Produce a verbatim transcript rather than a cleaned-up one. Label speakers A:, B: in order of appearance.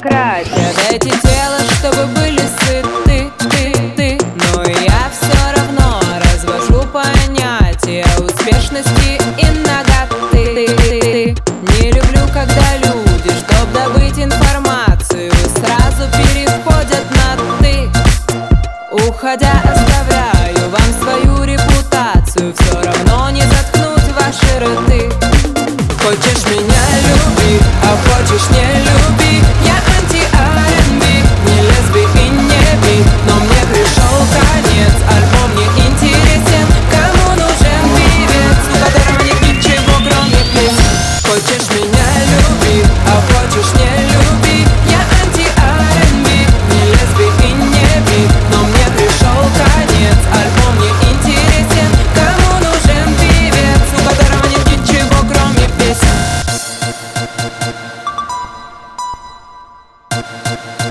A: аристократия. Дайте тело, чтобы были сыты, ты, ты. Но я все равно развожу понятия успешности и наготы. Ты, ты, ты. Не люблю, когда люди, чтоб добыть информацию, сразу переходят на ты. Уходя, оставляю вам свою репутацию, все равно не заткнуть ваши рты. Хочешь меня люби, а хочешь не люби. Я анти-ар энд би, не лесби и не би. Но мне пришел конец, альбом не интересен. Кому нужен певец, у которого нет ничего кроме песен? Хочешь меня люби, а хочешь не люби. Я анти-ар энд би, не лесби и не би. Но мне пришел конец, альбом не интересен. Кому нужен певец, у которого нет ничего кроме песен?